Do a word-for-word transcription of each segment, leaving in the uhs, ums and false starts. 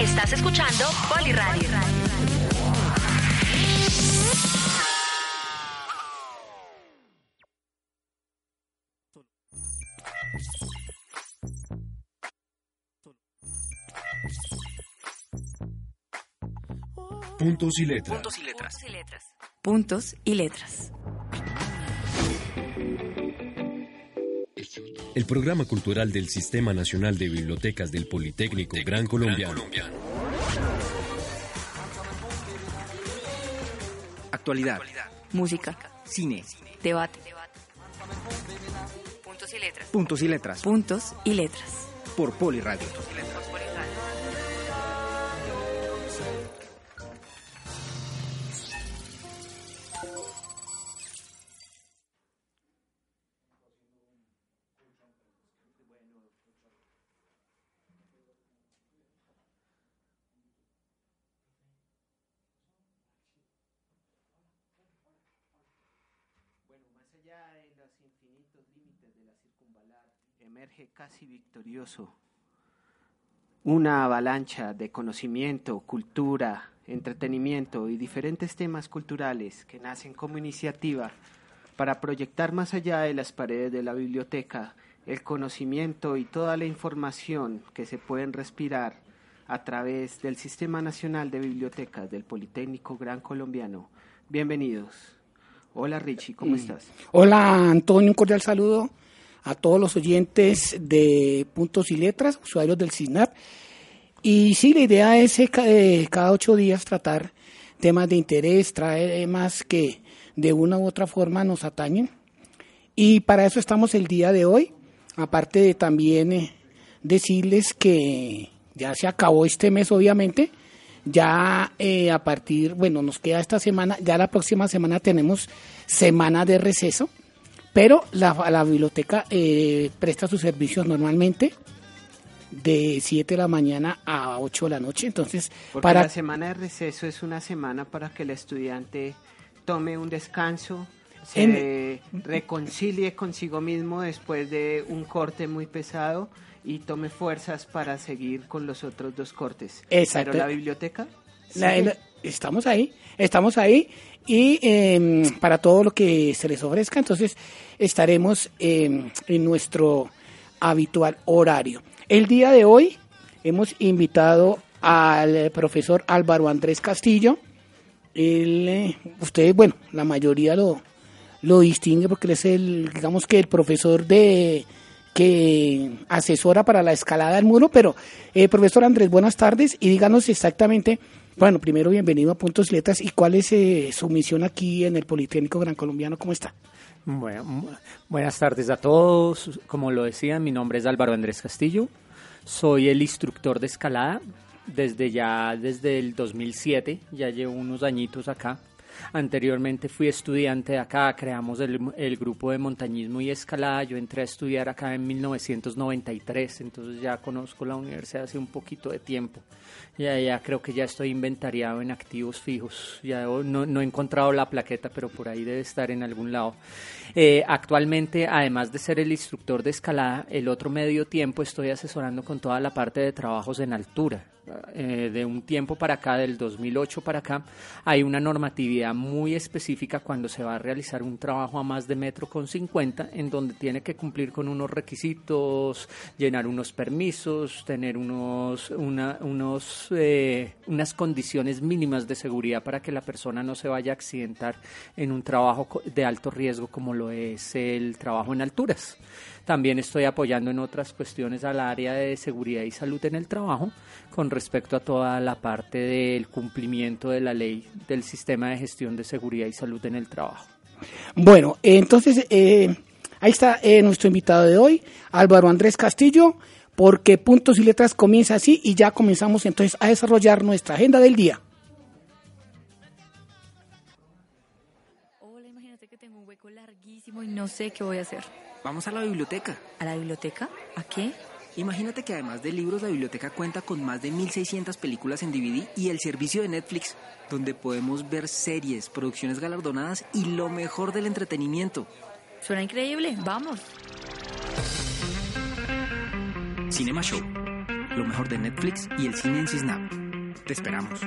Estás escuchando Poliradio. Puntos y letras. Puntos y letras. Puntos y letras. Puntos y letras. El programa cultural del Sistema Nacional de Bibliotecas del Politécnico Gran Colombiano. Actualidad. Música. Cine. Debate. Puntos y letras. Puntos y letras. Puntos y letras. Por Poliradio. Emerge casi victorioso una avalancha de conocimiento, cultura, entretenimiento y diferentes temas culturales que nacen como iniciativa para proyectar más allá de las paredes de la biblioteca el conocimiento y toda la información que se pueden respirar a través del Sistema Nacional de Bibliotecas del Politécnico Gran Colombiano. Bienvenidos. Hola Richie, ¿cómo mm. estás? Hola Antonio, un cordial saludo a todos los oyentes de Puntos y Letras, usuarios del CISNAP. Y sí, la idea es eh, cada ocho días tratar temas de interés, traer temas que de una u otra forma nos atañen. Y para eso estamos el día de hoy, aparte de también eh, decirles que ya se acabó este mes, obviamente. Ya eh, a partir, bueno, nos queda esta semana, ya la próxima semana tenemos semana de receso. Pero la, la biblioteca eh, presta sus servicios normalmente de siete de la mañana a ocho de la noche. Entonces, Porque para la semana de receso es una semana para que el estudiante tome un descanso, se en... reconcilie consigo mismo después de un corte muy pesado y tome fuerzas para seguir con los otros dos cortes. Exacto. ¿Pero la biblioteca? La, la, estamos ahí, estamos ahí. Y eh, para todo lo que se les ofrezca, entonces estaremos eh, en nuestro habitual horario. El día de hoy hemos invitado al profesor Álvaro Andrés Castillo. Él, eh, ustedes, bueno, la mayoría lo, lo distingue porque él es el, digamos que el profesor de que asesora para la escalada del muro. Pero, eh, profesor Andrés, buenas tardes y díganos exactamente. Bueno, primero bienvenido a Puntos y Letras. ¿Y cuál es eh, su misión aquí en el Politécnico Gran Colombiano? ¿Cómo está? Bueno, buenas tardes a todos. Como lo decía, mi nombre es Álvaro Andrés Castillo. Soy el instructor de escalada desde ya desde el dos mil siete. Ya llevo unos añitos acá. Anteriormente fui estudiante acá, creamos el, el grupo de montañismo y escalada. Yo entré a estudiar acá en mil novecientos noventa y tres, entonces ya conozco la universidad hace un poquito de tiempo. Ya, ya creo que ya estoy inventariado en activos fijos. Ya no, no he encontrado la plaqueta, pero por ahí debe estar en algún lado. Eh, actualmente, además de ser el instructor de escalada, el otro medio tiempo estoy asesorando con toda la parte de trabajos en altura. Eh, de un tiempo para acá, del dos mil ocho para acá, hay una normatividad muy específica cuando se va a realizar un trabajo a más de metro con cincuenta, en donde tiene que cumplir con unos requisitos, llenar unos permisos, tener unos, una, unos, eh, unas condiciones mínimas de seguridad para que la persona no se vaya a accidentar en un trabajo de alto riesgo como lo es el trabajo en alturas. También estoy apoyando en otras cuestiones al área de seguridad y salud en el trabajo con respecto a toda la parte del cumplimiento de la ley del sistema de gestión de seguridad y salud en el trabajo. Bueno, entonces eh, ahí está eh, nuestro invitado de hoy, Álvaro Andrés Castillo, porque Puntos y Letras comienza así y ya comenzamos entonces a desarrollar nuestra agenda del día. Hola, imagínate que tengo un hueco larguísimo y no sé qué voy a hacer. Vamos a la biblioteca. ¿A la biblioteca? ¿A qué? Imagínate que además de libros, la biblioteca cuenta con más de mil seiscientas películas en D V D y el servicio de Netflix, donde podemos ver series, producciones galardonadas y lo mejor del entretenimiento. Suena increíble, vamos. Cinema Show. lo mejor de Netflix y el cine en Cisnap. Te esperamos.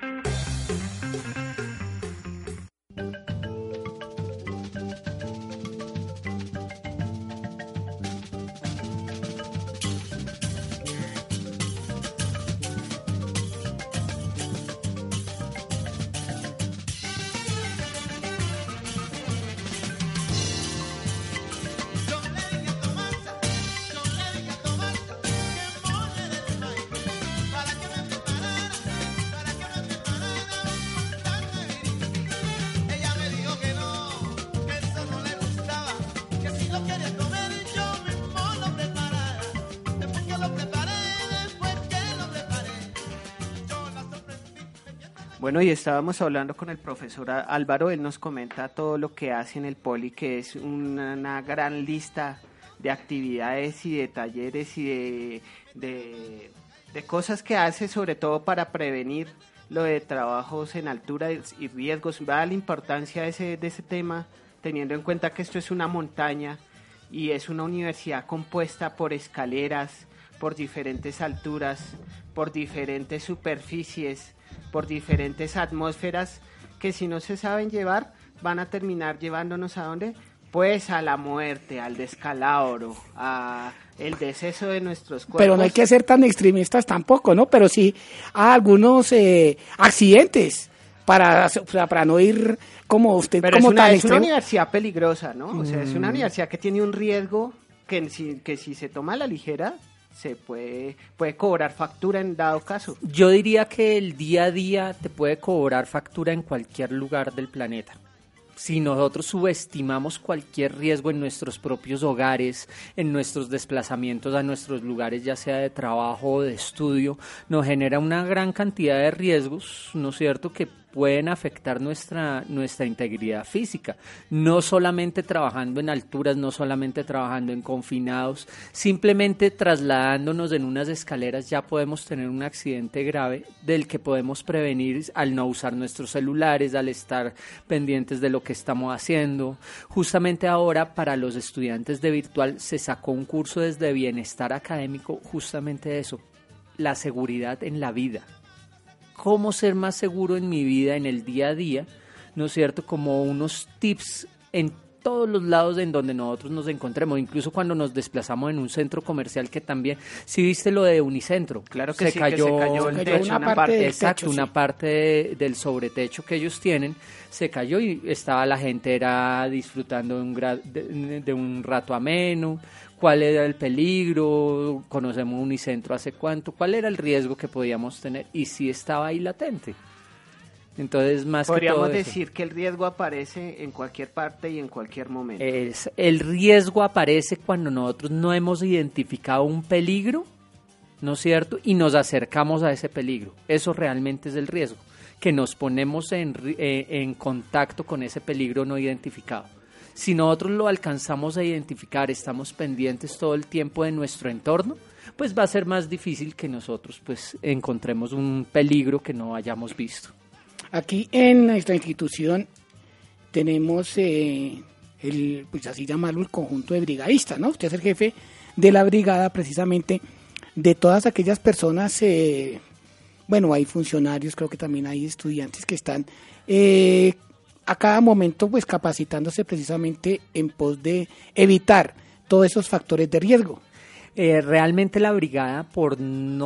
Bueno, y estábamos hablando con el profesor Álvaro, él nos comenta todo lo que hace en el Poli, que es una, una gran lista de actividades y de talleres y de, de, de cosas que hace, sobre todo para prevenir lo de trabajos en altura y riesgos. Va la importancia de ese, de ese tema, teniendo en cuenta que esto es una montaña y es una universidad compuesta por escaleras, por diferentes alturas, por diferentes superficies, por diferentes atmósferas que si no se saben llevar van a terminar llevándonos a dónde, pues a la muerte, al descalabro, a el deceso de nuestros cuerpos. Pero no hay que ser tan extremistas tampoco, ¿no? Pero sí a algunos eh, accidentes para, o sea, para no ir como usted Pero como es una, tan es una extremo. universidad peligrosa, ¿no? O sea, Mm. es una universidad que tiene un riesgo que si, que si se toma a la ligera se puede, puede cobrar factura en dado caso. Yo diría que el día a día te puede cobrar factura en cualquier lugar del planeta. Si nosotros subestimamos cualquier riesgo en nuestros propios hogares, en nuestros desplazamientos a nuestros lugares, ya sea de trabajo o de estudio, nos genera una gran cantidad de riesgos, ¿no es cierto?, que pueden afectar nuestra, nuestra integridad física. No solamente trabajando en alturas, no solamente trabajando en confinados, simplemente trasladándonos en unas escaleras ya podemos tener un accidente grave del que podemos prevenir al no usar nuestros celulares, al estar pendientes de lo que estamos haciendo. Justamente ahora para los estudiantes de virtual se sacó un curso desde bienestar académico, justamente de eso, la seguridad en la vida. Cómo ser más seguro en mi vida, en el día a día, ¿no es cierto? Como unos tips en todos los lados en donde nosotros nos encontremos, incluso cuando nos desplazamos en un centro comercial que también, ¿sí viste lo de Unicentro? Claro que se sí, cayó, que se cayó el se techo, cayó una una parte parte. del exacto, techo, una sí. parte de- del sobretecho que ellos tienen se cayó y estaba la gente era disfrutando de un, gra- de, de un rato ameno. ¿Cuál era el peligro? ¿Conocemos Unicentro hace cuánto? ¿Cuál era el riesgo que podíamos tener? Y sí estaba ahí latente. Entonces, más Podríamos que todo eso, decir que el riesgo aparece en cualquier parte y en cualquier momento. es, el riesgo aparece cuando nosotros no hemos identificado un peligro, ¿no es cierto? Y nos acercamos a ese peligro. Eso realmente es el riesgo, que nos ponemos en, ri- eh, en contacto con ese peligro no identificado. Si nosotros lo alcanzamos a identificar, estamos pendientes todo el tiempo de nuestro entorno, pues va a ser más difícil que nosotros pues encontremos un peligro que no hayamos visto. Aquí en nuestra institución tenemos eh, el, pues así llamarlo, el conjunto de brigadistas, ¿no? Usted es el jefe de la brigada precisamente de todas aquellas personas, eh, bueno, hay funcionarios, creo que también hay estudiantes que están eh, a cada momento pues capacitándose precisamente en pos de evitar todos esos factores de riesgo. Eh, realmente la brigada, por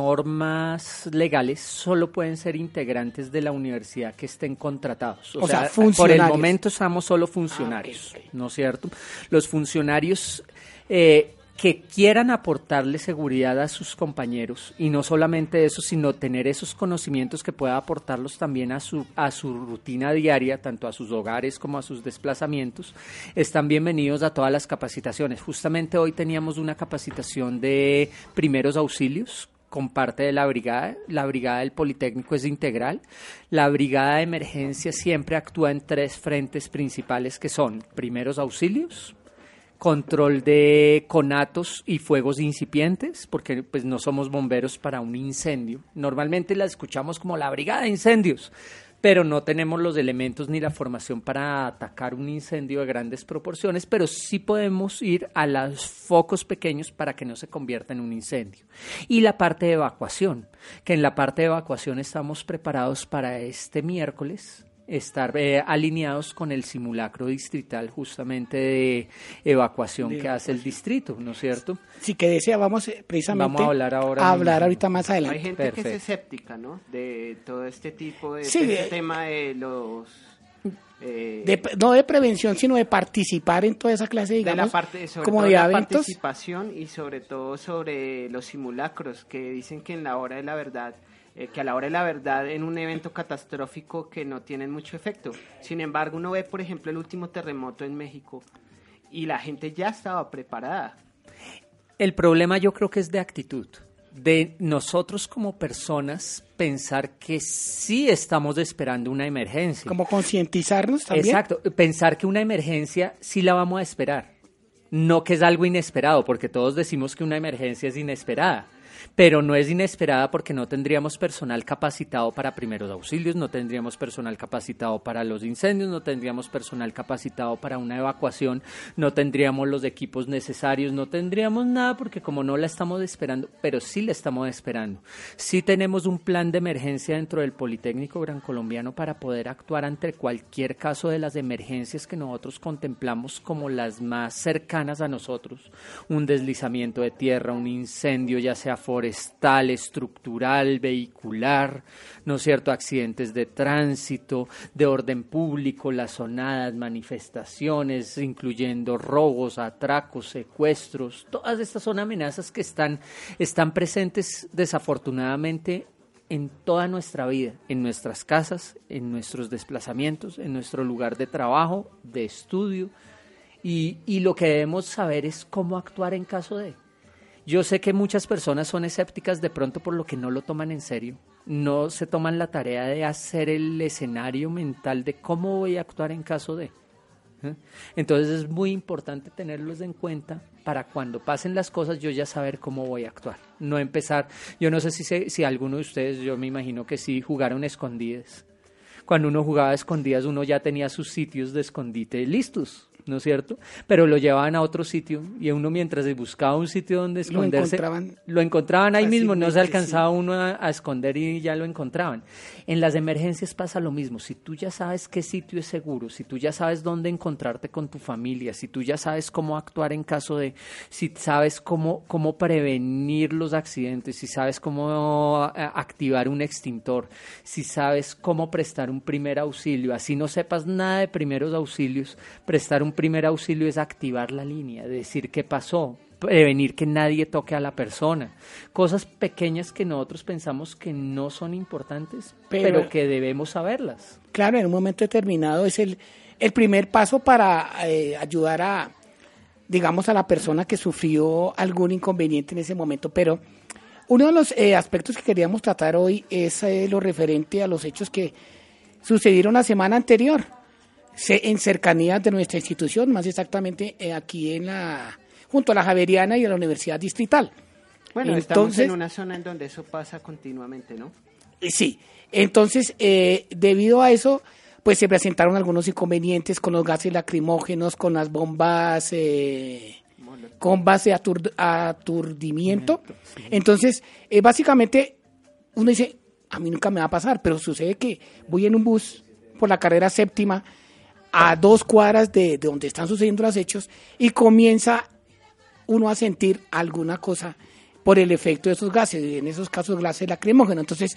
normas legales, solo pueden ser integrantes de la universidad que estén contratados. O, O sea, sea, por el funcionarios. momento estamos solo funcionarios, Ah, ok, ok. ¿no es cierto? Los funcionarios eh, que quieran aportarle seguridad a sus compañeros, y no solamente eso, sino tener esos conocimientos que pueda aportarlos también a su, a su rutina diaria, tanto a sus hogares como a sus desplazamientos, están bienvenidos a todas las capacitaciones. Justamente hoy teníamos una capacitación de primeros auxilios con parte de la brigada. La brigada del Politécnico es integral. La brigada de emergencia siempre actúa en tres frentes principales que son primeros auxilios, control de conatos y fuegos incipientes, porque pues no somos bomberos para un incendio. Normalmente la escuchamos como la brigada de incendios, pero no tenemos los elementos ni la formación para atacar un incendio de grandes proporciones, pero sí podemos ir a los focos pequeños para que no se convierta en un incendio. Y la parte de evacuación, que en la parte de evacuación estamos preparados para este miércoles, estar eh, alineados con el simulacro distrital justamente de evacuación de que hace el distrito, ¿no es cierto? Sí, que desea, vamos eh, precisamente Vamos a hablar ahora a hablar mismo. ahorita más adelante. Hay gente Perfecto. que es escéptica, ¿no? De todo este tipo de, Sí, de de- este tema de los... eh, De- no de prevención, sino de participar en toda esa clase, de digamos, la parte, sobre como todo de la eventos. participación y sobre todo sobre los simulacros que dicen que en la hora de la verdad, eh, que a la hora de la verdad en un evento catastrófico que no tienen mucho efecto. Sin embargo, uno ve, por ejemplo, el último terremoto en México y la gente ya estaba preparada. El problema yo creo que es de actitud, de nosotros como personas pensar que sí estamos esperando una emergencia. Como concientizarnos también. Exacto, pensar que una emergencia sí la vamos a esperar, no que es algo inesperado, porque todos decimos que una emergencia es inesperada, pero no es inesperada porque no tendríamos personal capacitado para primeros auxilios, no tendríamos personal capacitado para los incendios, no tendríamos personal capacitado para una evacuación, no tendríamos los equipos necesarios, no tendríamos nada porque como no la estamos esperando, pero sí la estamos esperando. Sí tenemos un plan de emergencia dentro del Politécnico Gran Colombiano para poder actuar ante cualquier caso de las emergencias que nosotros contemplamos como las más cercanas a nosotros, un deslizamiento de tierra, un incendio ya sea forestal, estructural, vehicular, ¿no es cierto?, accidentes de tránsito, de orden público, las sonadas, manifestaciones, incluyendo robos, atracos, secuestros, todas estas son amenazas que están, están presentes desafortunadamente en toda nuestra vida, en nuestras casas, en nuestros desplazamientos, en nuestro lugar de trabajo, de estudio, y, y lo que debemos saber es cómo actuar en caso de... Yo sé que muchas personas son escépticas de pronto por lo que no lo toman en serio, no se toman la tarea de hacer el escenario mental de cómo voy a actuar en caso de. ¿eh? Entonces es muy importante tenerlos en cuenta para cuando pasen las cosas yo ya saber cómo voy a actuar, no empezar, yo no sé si, se, si alguno de ustedes, yo me imagino que sí, jugaron escondidas. Cuando uno jugaba a escondidas uno ya tenía sus sitios de escondite listos, ¿no es cierto? Pero lo llevaban a otro sitio y uno mientras buscaba un sitio donde esconderse, Lo encontraban, lo encontraban ahí mismo, no se fácilmente, alcanzaba sí. uno a, a esconder y ya lo encontraban. En las emergencias pasa lo mismo, si tú ya sabes qué sitio es seguro, si tú ya sabes dónde encontrarte con tu familia, si tú ya sabes cómo actuar en caso de, si sabes cómo, cómo prevenir los accidentes, si sabes cómo a, activar un extintor, si sabes cómo prestar un primer auxilio, así no sepas nada de primeros auxilios, prestar un primer auxilio es activar la línea, decir qué pasó, prevenir que nadie toque a la persona, cosas pequeñas que nosotros pensamos que no son importantes, pero, pero que debemos saberlas. Claro, en un momento determinado es el, el primer paso para eh, ayudar a, digamos, a la persona que sufrió algún inconveniente en ese momento, pero uno de los eh, aspectos que queríamos tratar hoy es eh, lo referente a los hechos que sucedieron la semana anterior, en cercanías de nuestra institución, más exactamente eh, aquí en la junto a la Javeriana y a la Universidad Distrital. Bueno, entonces, estamos en una zona en donde eso pasa continuamente, ¿no? Eh, sí, entonces eh, debido a eso, pues se presentaron algunos inconvenientes con los gases lacrimógenos, con las bombas, eh, con base de atur- aturdimiento. Sí. Entonces, eh, básicamente, uno dice, a mí nunca me va a pasar, pero sucede que voy en un bus por la carrera séptima, a dos cuadras de, de donde están sucediendo los hechos y comienza uno a sentir alguna cosa por el efecto de esos gases, en esos casos gases lacrimógenos. Entonces,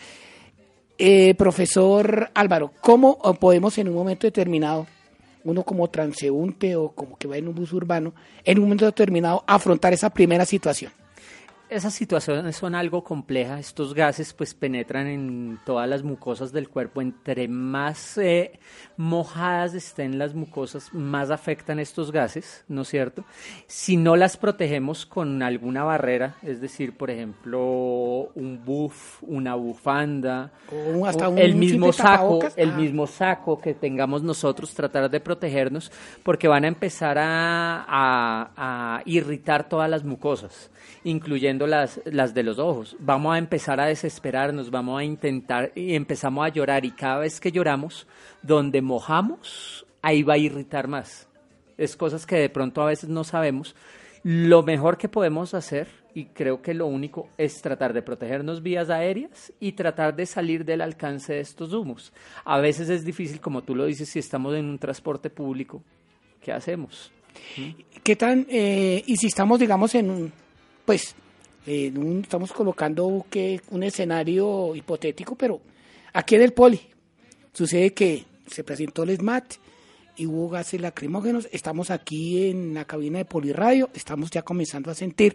eh, profesor Álvaro, ¿cómo podemos en un momento determinado, uno como transeúnte o como que va en un bus urbano, en un momento determinado afrontar esa primera situación? Esas situaciones son algo complejas, estos gases pues penetran en todas las mucosas del cuerpo, entre más eh, mojadas estén las mucosas, más afectan estos gases, ¿no es cierto? Si no las protegemos con alguna barrera, es decir, por ejemplo, un buff, una bufanda, o hasta un el mismo simple saco, tapabocas. el Ah. mismo saco que tengamos nosotros, tratar de protegernos, porque van a empezar a, a, a irritar todas las mucosas, incluyendo protegiendo las, las de los ojos. Vamos a empezar a desesperarnos, vamos a intentar y empezamos a llorar y cada vez que lloramos, donde mojamos, ahí va a irritar más. Es cosas que de pronto a veces no sabemos. Lo mejor que podemos hacer, y creo que lo único, es tratar de protegernos vías aéreas y tratar de salir del alcance de estos humos. A veces es difícil, como tú lo dices, si estamos en un transporte público, ¿qué hacemos? ¿Qué tan, eh, y si estamos, digamos, en un, pues, en un, estamos colocando que un escenario hipotético, pero aquí en el Poli sucede que se presentó el SMAT y hubo gases lacrimógenos, estamos aquí en la cabina de Poliradio, estamos ya comenzando a sentir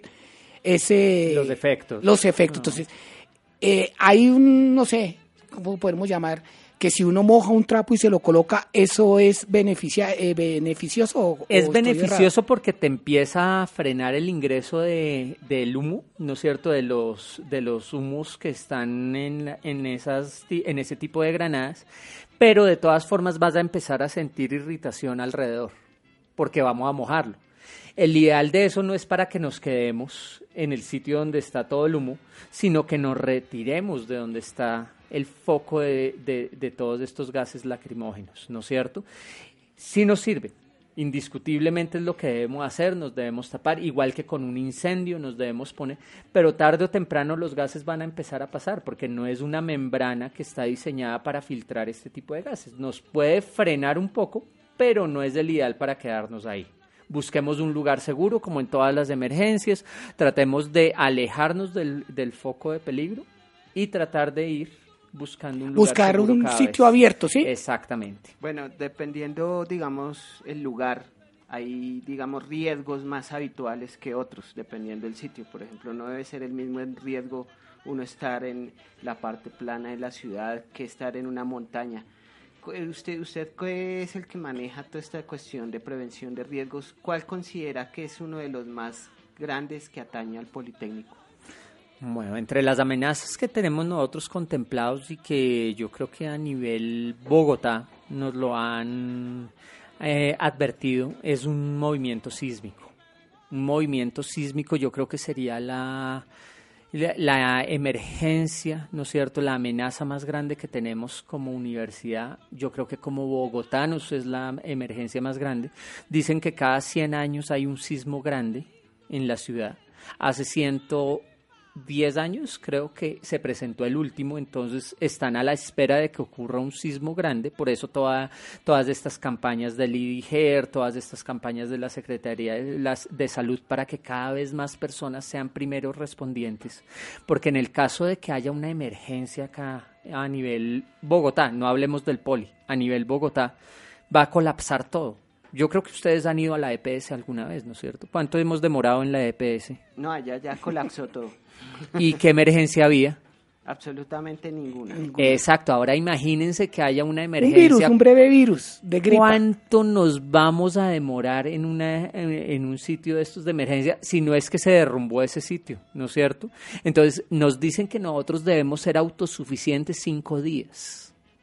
ese... Los efectos. Los efectos, no. Entonces, eh, hay un, no sé, ¿cómo podemos llamar? Que si uno moja un trapo y se lo coloca, ¿eso es beneficia, eh, beneficioso? O, es o beneficioso porque te empieza a frenar el ingreso de, del humo, ¿no es cierto?, de los, de los humos que están en, en, esas, en ese tipo de granadas, pero de todas formas vas a empezar a sentir irritación alrededor, porque vamos a mojarlo. El ideal de eso no es para que nos quedemos en el sitio donde está todo el humo, sino que nos retiremos de donde está el foco de, de, de todos estos gases lacrimógenos, ¿no es cierto? Sí nos sirve, indiscutiblemente es lo que debemos hacer, nos debemos tapar, igual que con un incendio nos debemos poner, pero tarde o temprano los gases van a empezar a pasar, porque no es una membrana que está diseñada para filtrar este tipo de gases. Nos puede frenar un poco, pero no es el ideal para quedarnos ahí. Busquemos un lugar seguro, como en todas las emergencias, tratemos de alejarnos del, del foco de peligro y tratar de ir buscando un lugar buscar seguro un cada sitio vez. abierto, ¿sí? Exactamente. Bueno, dependiendo, digamos, el lugar, hay, digamos, riesgos más habituales que otros, dependiendo del sitio. Por ejemplo, no debe ser el mismo riesgo uno estar en la parte plana de la ciudad que estar en una montaña. Usted, usted que es el que maneja toda esta cuestión de prevención de riesgos, ¿cuál considera que es uno de los más grandes que atañe al Politécnico? Bueno, entre las amenazas que tenemos nosotros contemplados y que yo creo que a nivel Bogotá nos lo han eh, advertido, es un movimiento sísmico. Un movimiento sísmico yo creo que sería la, la, la emergencia, ¿no es cierto?, la amenaza más grande que tenemos como universidad. Yo creo que como bogotanos es la emergencia más grande. Dicen que cada cien años hay un sismo grande en la ciudad. Hace ciento diez años creo que se presentó el último, entonces están a la espera de que ocurra un sismo grande, por eso toda, todas estas campañas del I D I G E R, todas estas campañas de la Secretaría de, las, de Salud para que cada vez más personas sean primeros respondientes, porque en el caso de que haya una emergencia acá a nivel Bogotá, no hablemos del Poli, a nivel Bogotá, va a colapsar todo. Yo creo que ustedes han ido a la E P S alguna vez, ¿no es cierto? ¿Cuánto hemos demorado en la E P S? No, allá ya colapsó todo. ¿Y qué emergencia había? Absolutamente ninguna. Exacto, ahora imagínense que haya una emergencia. Un virus, un breve virus de gripa. ¿Cuánto nos vamos a demorar en, una, en, en un sitio de estos de emergencia si no es que se derrumbó ese sitio, ¿no es cierto? Entonces nos dicen que nosotros debemos ser autosuficientes cinco días.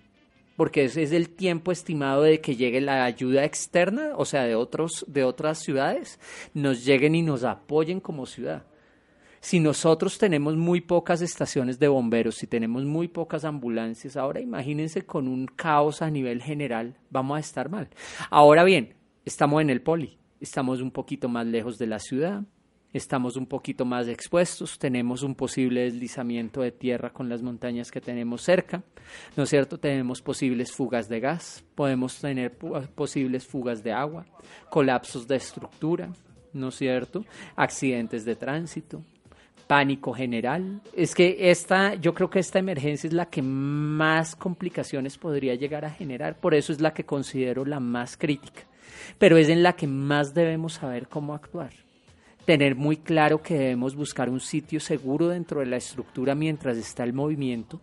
Porque ese es el tiempo estimado de que llegue la ayuda externa, o sea, de otros, de otras ciudades, nos lleguen y nos apoyen como ciudad. Si nosotros tenemos muy pocas estaciones de bomberos, si tenemos muy pocas ambulancias, ahora imagínense con un caos a nivel general, vamos a estar mal. Ahora bien, estamos en el Poli, estamos un poquito más lejos de la ciudad, estamos un poquito más expuestos, tenemos un posible deslizamiento de tierra con las montañas que tenemos cerca, ¿no es cierto? Tenemos posibles fugas de gas, podemos tener posibles fugas de agua, colapsos de estructura, ¿no es cierto? Accidentes de tránsito, pánico general. Es que esta, yo creo que esta emergencia es la que más complicaciones podría llegar a generar, por eso es la que considero la más crítica, pero es en la que más debemos saber cómo actuar. Tener muy claro que debemos buscar un sitio seguro dentro de la estructura mientras está el movimiento,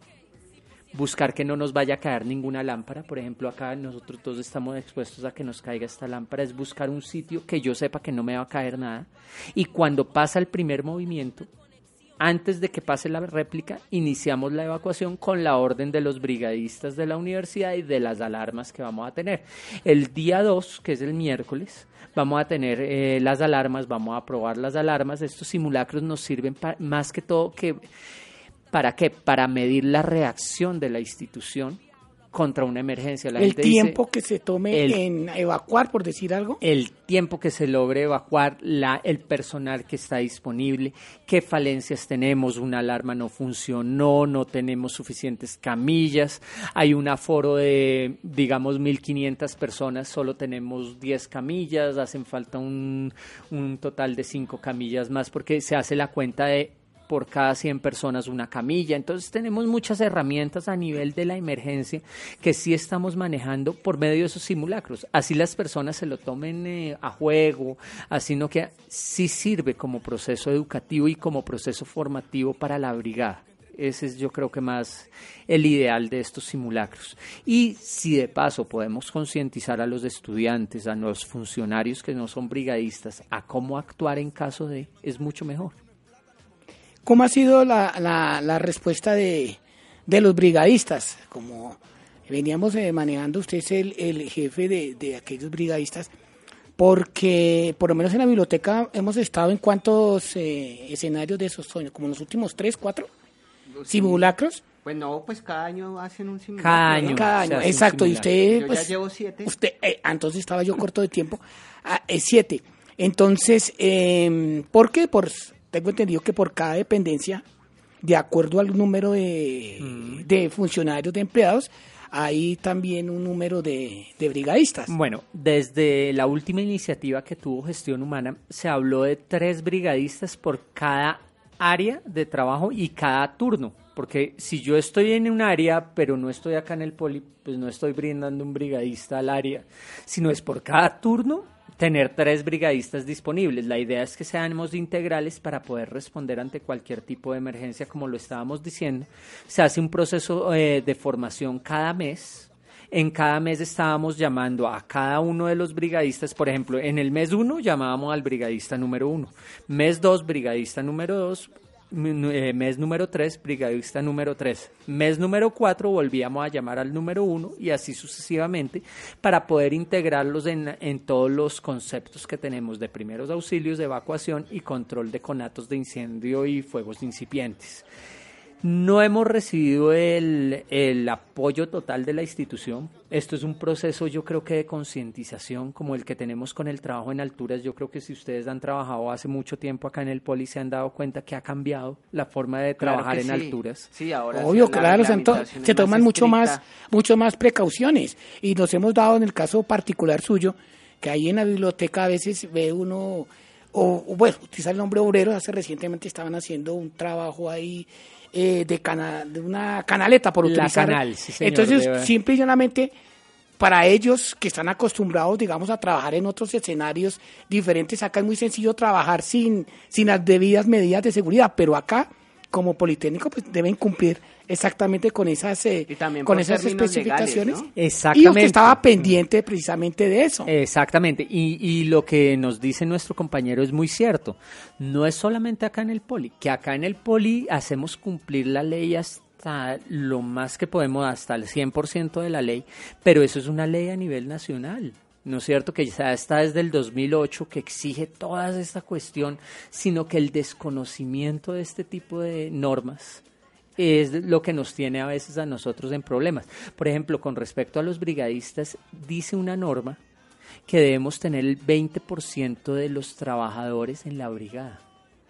buscar que no nos vaya a caer ninguna lámpara, por ejemplo acá nosotros todos estamos expuestos a que nos caiga esta lámpara, es buscar un sitio que yo sepa que no me va a caer nada y cuando pasa el primer movimiento, antes de que pase la réplica, iniciamos la evacuación con la orden de los brigadistas de la universidad y de las alarmas que vamos a tener. El día dos, que es el miércoles, vamos a tener eh, las alarmas, vamos a probar las alarmas. Estos simulacros nos sirven pa- más que todo que, ¿para qué? Para medir la reacción de la institución contra una emergencia. La el gente tiempo dice, que se tome el, en evacuar, por decir algo. El tiempo que se logre evacuar, la, el personal que está disponible, qué falencias tenemos, una alarma no funcionó, no tenemos suficientes camillas, hay un aforo de, digamos, mil quinientas personas, solo tenemos diez camillas, hacen falta un, un total de cinco camillas más porque se hace la cuenta de por cada cien personas una camilla. Entonces tenemos muchas herramientas a nivel de la emergencia que sí estamos manejando por medio de esos simulacros. Así las personas se lo tomen eh, a juego, así no que sí sirve como proceso educativo y como proceso formativo para la brigada. Ese es yo creo que más el ideal de estos simulacros. Y si de paso podemos concientizar a los estudiantes, a los funcionarios que no son brigadistas, a cómo actuar en caso de, es mucho mejor. ¿Cómo ha sido la, la, la respuesta de, de los brigadistas? Como veníamos eh, manejando, usted es el, el jefe de, de aquellos brigadistas, porque por lo menos en la biblioteca hemos estado en cuántos eh, escenarios de esos sueños, como en los últimos tres, cuatro Sí. simulacros. Pues no, pues cada año hacen un simulacro. Cada año. ¿no? Cada se año, hace un exacto. Y simulacro. usted, Yo pues, ya llevo siete. usted, eh, entonces estaba yo corto de tiempo. Ah, eh, siete. Entonces, eh, ¿por qué? Por, tengo entendido que por cada dependencia, de acuerdo al número de, mm. de funcionarios, de empleados, hay también un número de, de brigadistas. Bueno, desde la última iniciativa que tuvo Gestión Humana, se habló de tres brigadistas por cada área de trabajo y cada turno. Porque si yo estoy en un área, pero no estoy acá en el poli, pues no estoy brindando un brigadista al área, sino es por cada turno tener tres brigadistas disponibles. La idea es que seamos integrales para poder responder ante cualquier tipo de emergencia, como lo estábamos diciendo. Se hace un proceso eh, de formación cada mes. En cada mes estábamos llamando a cada uno de los brigadistas. Por ejemplo, en el mes uno llamábamos al brigadista número uno. Mes dos, brigadista número dos. Mes número tres, brigadista número tres. Mes número cuatro, volvíamos a llamar al número uno y así sucesivamente para poder integrarlos en, en todos los conceptos que tenemos de primeros auxilios, de evacuación y control de conatos de incendio y fuegos incipientes. No hemos recibido el, el apoyo total de la institución. Esto es un proceso, yo creo que de concientización, como el que tenemos con el trabajo en alturas. Yo creo que si ustedes han trabajado hace mucho tiempo acá en el Poli, se han dado cuenta que ha cambiado la forma de trabajar Claro en sí. alturas. Sí, ahora Obvio, sí, la claro, se, to- reglamentación se es toman más mucho más, estricta. mucho más precauciones. Y nos hemos dado en el caso particular suyo, que ahí en la biblioteca a veces ve uno, o, o bueno, utiliza el nombre obrero. Hace recientemente estaban haciendo un trabajo ahí eh, de, cana, de una canaleta por La utilizar. canal, sí, señor, Entonces, de- simple y llanamente, para ellos que están acostumbrados, digamos, a trabajar en otros escenarios diferentes, acá es muy sencillo trabajar sin, sin las debidas medidas de seguridad, pero acá, como Politécnico, pues deben cumplir exactamente con esas, eh, Y también con por esas términos especificaciones. legales, Y Exactamente. usted estaba pendiente precisamente de eso. Exactamente, y, y lo que nos dice nuestro compañero es muy cierto. No es solamente acá en el Poli, que acá en el Poli hacemos cumplir la ley hasta lo más que podemos, hasta el cien por ciento de la ley, pero eso es una ley a nivel nacional. ¿No es cierto? Que ya está desde el dos mil ocho, que exige toda esta cuestión, sino que el desconocimiento de este tipo de normas es lo que nos tiene a veces a nosotros en problemas. Por ejemplo, con respecto a los brigadistas, dice una norma que debemos tener el veinte por ciento de los trabajadores en la brigada.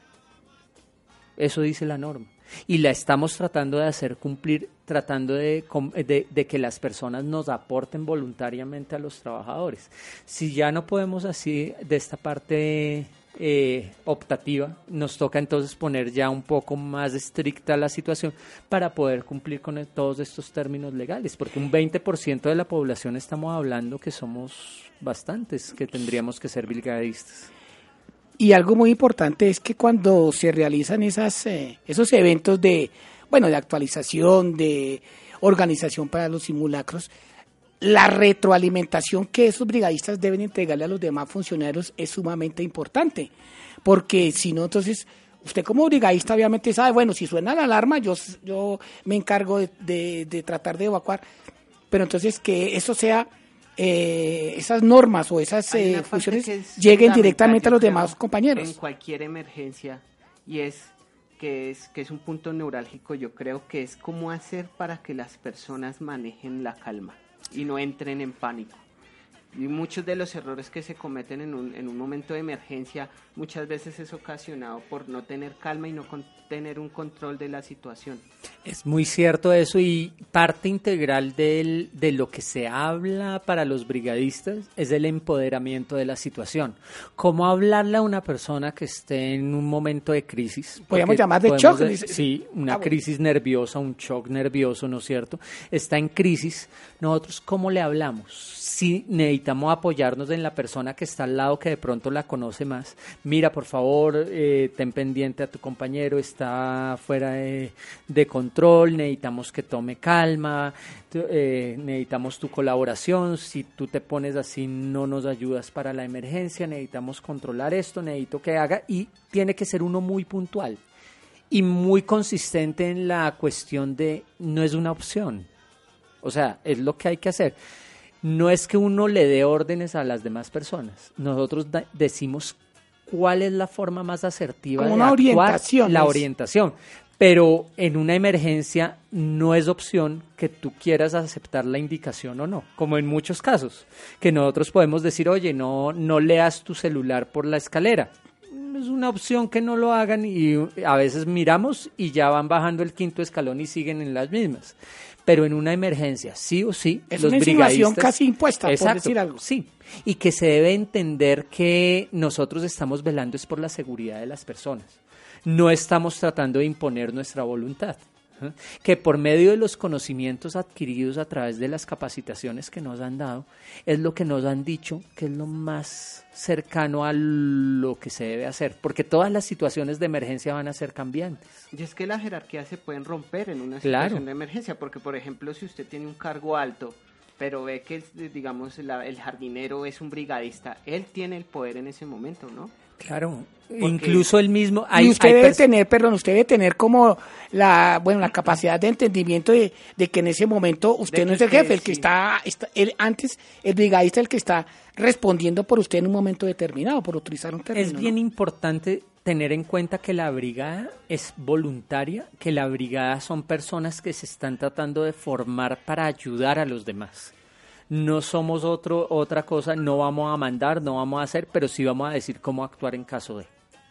Eso dice la norma. Y la estamos tratando de hacer cumplir, tratando de, de, de que las personas nos aporten voluntariamente a los trabajadores. Si ya no podemos así, de esta parte eh, optativa, nos toca entonces poner ya un poco más estricta la situación para poder cumplir con el, todos estos términos legales, porque un veinte por ciento de la población estamos hablando que somos bastantes, que tendríamos que ser brigadistas. Y algo muy importante es que cuando se realizan esas, eh, esos eventos de, bueno, de actualización, de organización para los simulacros, la retroalimentación que esos brigadistas deben entregarle a los demás funcionarios es sumamente importante, porque si no, entonces Usted como brigadista obviamente sabe, bueno, si suena la alarma, yo, yo me encargo de, de, de tratar de evacuar, pero entonces que eso sea, eh, esas normas o esas eh, funciones lleguen directamente a los demás compañeros. En cualquier emergencia, y es que es que es un punto neurálgico, yo creo que es cómo hacer para que las personas manejen la calma y no entren en pánico. Y muchos de los errores que se cometen en un, en un momento de emergencia muchas veces es ocasionado por no tener calma y no con, tener un control de la situación. Es muy cierto eso, y parte integral del, de lo que se habla para los brigadistas es el empoderamiento de la situación. ¿Cómo hablarle a una persona que esté en un momento de crisis? Podríamos llamar de shock. De, sí, una ah, bueno. crisis nerviosa, un shock nervioso, ¿no es cierto? Está en crisis. Nosotros, ¿cómo le hablamos? Si necesitamos apoyarnos en la persona que está al lado, que de pronto la conoce más. Mira, por favor, eh, ten pendiente a tu compañero, está fuera de, de control, necesitamos que tome calma, eh, necesitamos tu colaboración, si tú te pones así no nos ayudas para la emergencia, necesitamos controlar esto, necesito que haga, y tiene que ser uno muy puntual y muy consistente en la cuestión de no es una opción, o sea, es lo que hay que hacer. No es que uno le dé órdenes a las demás personas. Nosotros da- decimos cuál es la forma más asertiva como de una actuar, orientación, la es. orientación. Pero en una emergencia no es opción que tú quieras aceptar la indicación o no, como en muchos casos, que nosotros podemos decir, oye, no, no leas tu celular por la escalera. Es una opción que no lo hagan, y a veces miramos y ya van bajando el quinto escalón y siguen en las mismas. Pero en una emergencia, sí o sí, es los una insinuación brigadistas, casi impuesta, exacto, por decir algo. Sí, y que se debe entender que nosotros estamos velando es por la seguridad de las personas. No estamos tratando de imponer nuestra voluntad. ¿eh? Que por medio de los conocimientos adquiridos a través de las capacitaciones que nos han dado, es lo que nos han dicho que es lo más cercano a lo que se debe hacer, porque todas las situaciones de emergencia van a ser cambiantes. Y es que las jerarquías se pueden romper en una Claro. situación de emergencia, porque por ejemplo, si usted tiene un cargo alto, pero ve que, digamos, la, el jardinero es un brigadista, él tiene el poder en ese momento, ¿no? Claro, Porque incluso el mismo... Hay, y usted hay debe pers- tener, perdón, usted debe tener como la, bueno, la capacidad de entendimiento de, de que en ese momento usted De no que es el usted, jefe, el que sí. está, está el, antes, el brigadista, el que está respondiendo por usted en un momento determinado, por utilizar un término. Es bien ¿no? importante tener en cuenta que la brigada es voluntaria, que la brigada son personas que se están tratando de formar para ayudar a los demás. No somos otro, otra cosa, no vamos a mandar, no vamos a hacer, pero sí vamos a decir cómo actuar en caso de.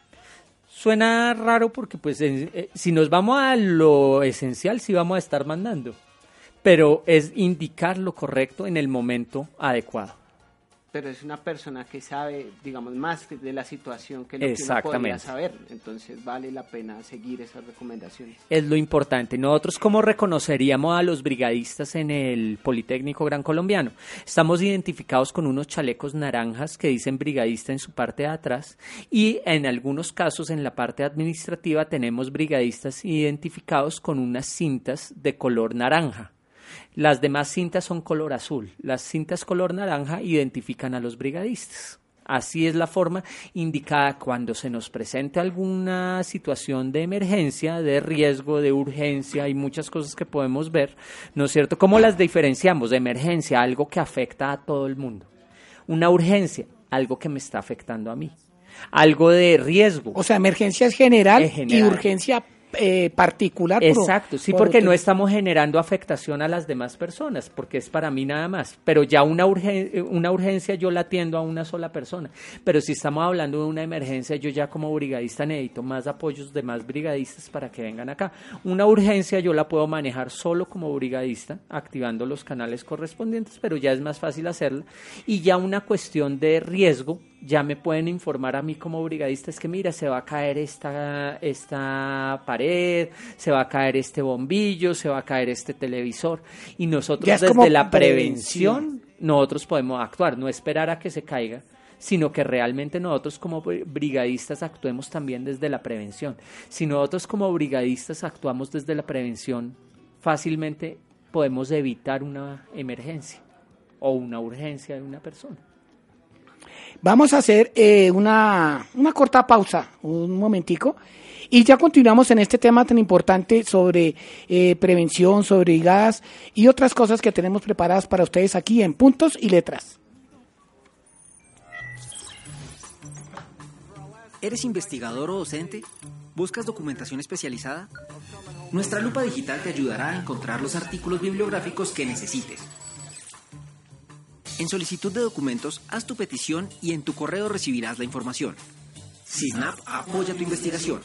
Suena raro porque pues en, eh, si nos vamos a lo esencial sí vamos a estar mandando, pero es indicar lo correcto en el momento adecuado. Pero es una persona que sabe, digamos, más de la situación que lo que uno podría saber, entonces vale la pena seguir esas recomendaciones. Es lo importante. Nosotros, ¿cómo reconoceríamos a los brigadistas en el Politécnico Gran Colombiano? Estamos identificados con unos chalecos naranjas que dicen brigadista en su parte de atrás, y en algunos casos en la parte administrativa tenemos brigadistas identificados con unas cintas de color naranja. Las demás cintas son color azul. Las cintas color naranja identifican a los brigadistas. Así es la forma indicada cuando se nos presente alguna situación de emergencia, de riesgo, de urgencia. Hay muchas cosas que podemos ver, ¿no es cierto? ¿Cómo las diferenciamos? De emergencia, algo que afecta a todo el mundo. Una urgencia, algo que me está afectando a mí. Algo de riesgo. O sea, emergencia es general, Es general. y urgencia eh, particular. Exacto, por, sí, por porque otro. no estamos generando afectación a las demás personas, porque es para mí nada más, pero ya una, urgen, una urgencia yo la atiendo a una sola persona, pero si estamos hablando de una emergencia, yo ya como brigadista necesito más apoyos de más brigadistas para que vengan acá. Una urgencia yo la puedo manejar solo como brigadista, activando los canales correspondientes, pero ya es más fácil hacerla, y ya una cuestión de riesgo, ya me pueden informar a mí como brigadista, es que mira, se va a caer esta, esta pared, se va a caer este bombillo, se va a caer este televisor, y nosotros desde la prevención, prevención nosotros podemos actuar, no esperar a que se caiga, sino que realmente nosotros como brigadistas actuemos también desde la prevención. Si nosotros como brigadistas actuamos desde la prevención, fácilmente podemos evitar una emergencia o una urgencia de una persona. Vamos a hacer eh, una, una corta pausa, un momentico, y ya continuamos en este tema tan importante sobre eh, prevención, sobre brigadas y otras cosas que tenemos preparadas para ustedes aquí en Puntos y Letras. ¿Eres investigador o docente? ¿Buscas documentación especializada? Nuestra lupa digital te ayudará a encontrar los artículos bibliográficos que necesites. En solicitud de documentos, haz tu petición y en tu correo recibirás la información. CISNAP apoya tu investigación.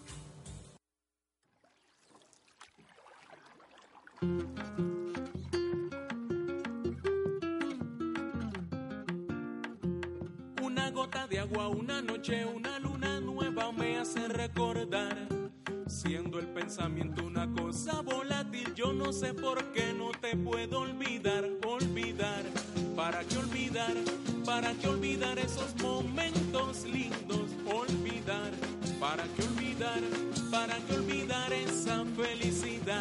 Una gota de agua, una noche, una luna nueva me hace recordar. Siendo el pensamiento una cosa volátil, yo no sé por qué no te puedo olvidar, olvidar. ¿Para qué olvidar? ¿Para qué olvidar esos momentos lindos? Olvidar. ¿Para qué olvidar? ¿Para qué olvidar esa felicidad?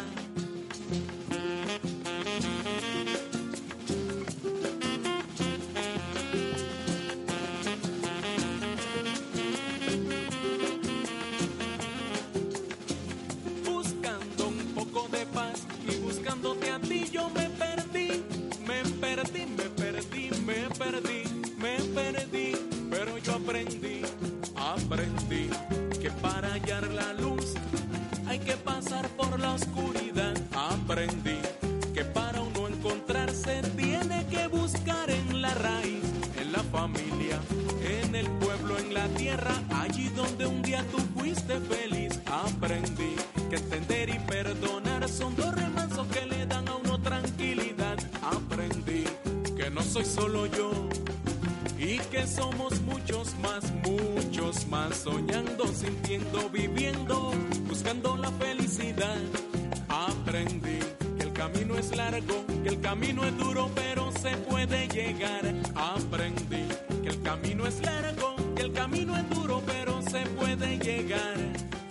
Buscando un poco de paz y buscándote a ti yo me perdí, me perdí, me perdí, me perdí, me perdí, pero yo aprendí, aprendí que para hallar la luz hay que pasar por la oscuridad. Aprendí que para uno encontrarse tiene que buscar en la raíz, en la familia, en el pueblo, en la tierra, allí donde un día tú fuiste feliz. Aprendí que entender y perdonar son dos remansos que le dan a uno tranquilidad. Aprendí que no soy solo yo y que somos muchos más, muchos más, soñando, sintiendo, viviendo, buscando la felicidad. Aprendí que el camino es largo, que el camino es duro, pero se puede llegar. Aprendí que el camino es largo, que el camino es duro, pero se puede llegar.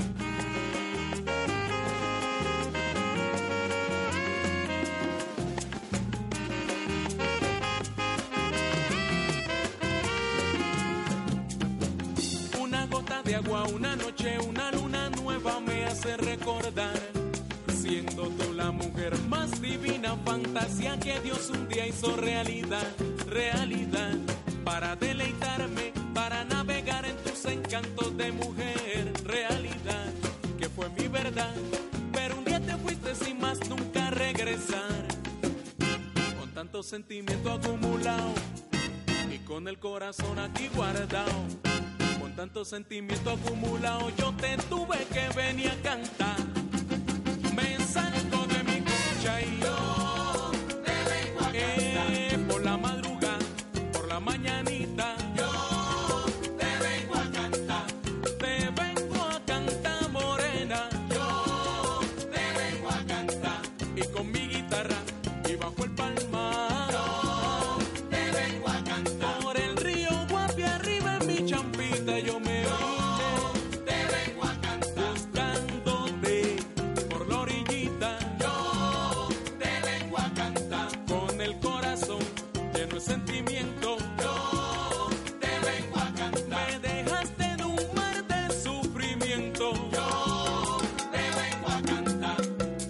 De agua, una noche, una luna nueva me hace recordar. Siendo tú la mujer más divina, fantasía que Dios un día hizo realidad, realidad. Para deleitarme, para navegar en tus encantos de mujer, realidad. Que fue mi verdad, pero un día te fuiste sin más nunca regresar. Con tanto sentimiento acumulado y con el corazón aquí guardado. Tanto sentimiento acumulado, yo te tuve que venir a cantar. Me salgo de mi concha y yo te vengo a cantar. Eh, por la madrugada, por la mañanita, yo te vengo a cantar. Te vengo a cantar, morena, yo te vengo a cantar. Y con mi guitarra y bajo el palmar, yo te vengo a cantar. Por el río Guapi arriba en mi champita, yo me vine, te vengo a cantar, buscándote por la orillita, yo te vengo a cantar, con el corazón lleno de sentimiento, yo te vengo a cantar, me dejaste en un mar de sufrimiento, yo te vengo a cantar.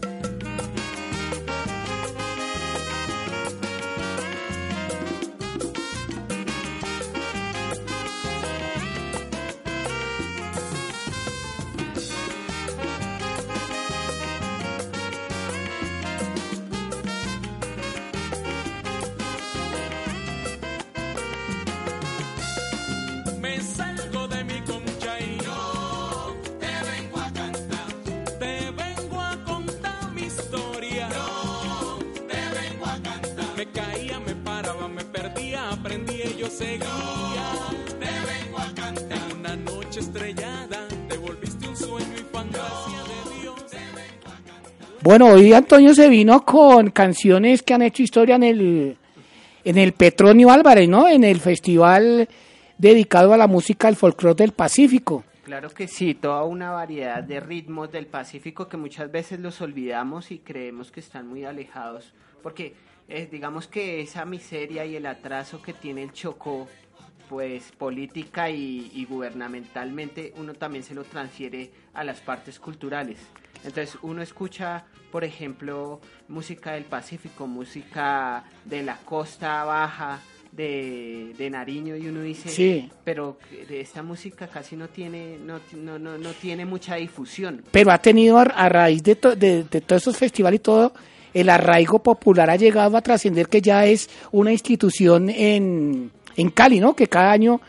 Me salgo de mi concha y yo te vengo a cantar. Te vengo a contar mi historia. Yo te vengo a cantar. Me caía, me paraba, me perdía, aprendía y yo seguía. Yo te vengo a cantar. En una noche estrellada te volviste un sueño y fantasía de Dios. Te vengo a cantar. Bueno, hoy Antonio se vino con canciones que han hecho historia en el, en el Petronio Álvarez, ¿no? En el festival dedicado a la música del folclore del Pacífico. Claro que sí, toda una variedad de ritmos del Pacífico que muchas veces los olvidamos y creemos que están muy alejados, porque eh, digamos que esa miseria y el atraso que tiene el Chocó pues política y, y gubernamentalmente uno también se lo transfiere a las partes culturales. Entonces uno escucha, por ejemplo, música del Pacífico, música de la costa baja, de, de Nariño, y uno dice, sí, pero de esta música casi no tiene no no no, no tiene mucha difusión. Pero ha tenido a, a raíz de, to, de, de todos esos festivales y todo, el arraigo popular ha llegado a trascender, que ya es una institución en, en Cali, ¿no? Que cada año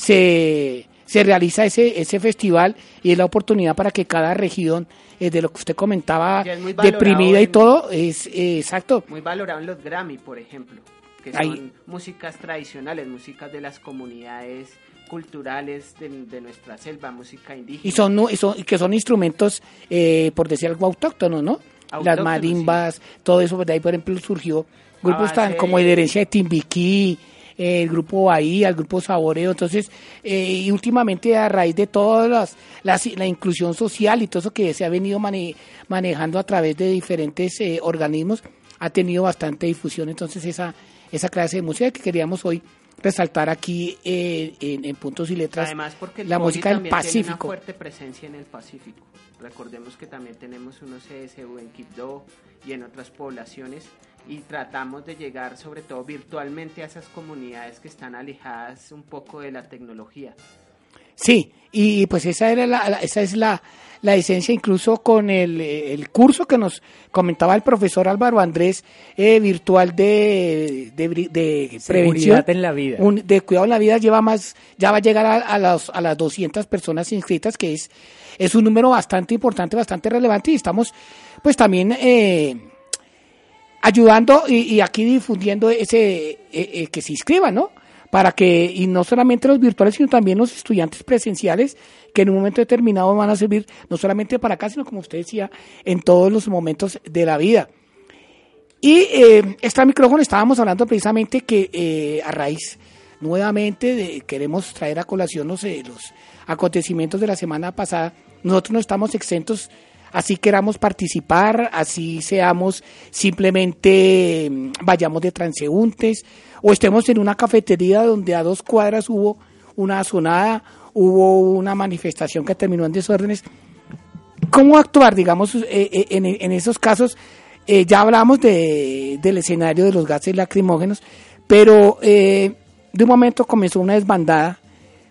se, se realiza ese, ese festival, y es la oportunidad para que cada región, eh, de lo que usted comentaba, deprimida y todo, es eh, exacto. Muy valorado en los Grammy, por ejemplo, que son Ahí. músicas tradicionales, músicas de las comunidades culturales de, de nuestra selva, música indígena. Y son, y son que son instrumentos, eh, por decir algo, autóctonos, ¿no? Autóctonos, las marimbas, sí. Todo eso, de ahí por ejemplo surgió grupos tan como de herencia de Timbiquí, eh, el grupo Bahía, el grupo Saboreo. Entonces, eh, y últimamente a raíz de todas las, las la inclusión social y todo eso que se ha venido mane, manejando a través de diferentes eh, organismos, ha tenido bastante difusión. Entonces esa esa clase de música que queríamos hoy resaltar aquí eh, en, en Puntos y Letras. Además, porque el la música del Pacífico tiene una fuerte presencia en el Pacífico. Recordemos que también tenemos unos C S U en Quibdó y en otras poblaciones, y tratamos de llegar sobre todo virtualmente a esas comunidades que están alejadas un poco de la tecnología. Sí, y pues esa era la, la esa es la, la esencia, incluso con el, el curso que nos comentaba el profesor Álvaro Andrés, eh, virtual de, de, de prevención en la vida, un, de cuidado en la vida, lleva más, ya va a llegar a, a las a las doscientas personas inscritas, que es es un número bastante importante, bastante relevante, y estamos pues también eh, ayudando y, y aquí difundiendo ese eh, eh, que se inscriban, ¿no? Para que, y no solamente los virtuales, sino también los estudiantes presenciales, que en un momento determinado van a servir no solamente para acá, sino, como usted decía, en todos los momentos de la vida. Y eh, este micrófono estábamos hablando precisamente que eh, a raíz nuevamente de, queremos traer a colación los, eh, los acontecimientos de la semana pasada. Nosotros no estamos exentos, así queramos participar, así seamos simplemente eh, vayamos de transeúntes, o estemos en una cafetería donde a dos cuadras hubo una azonada, hubo una manifestación que terminó en desórdenes. ¿Cómo actuar, digamos, eh, eh, en, en esos casos? Eh, ya hablamos de, del escenario de los gases lacrimógenos, pero eh, de un momento comenzó una desbandada,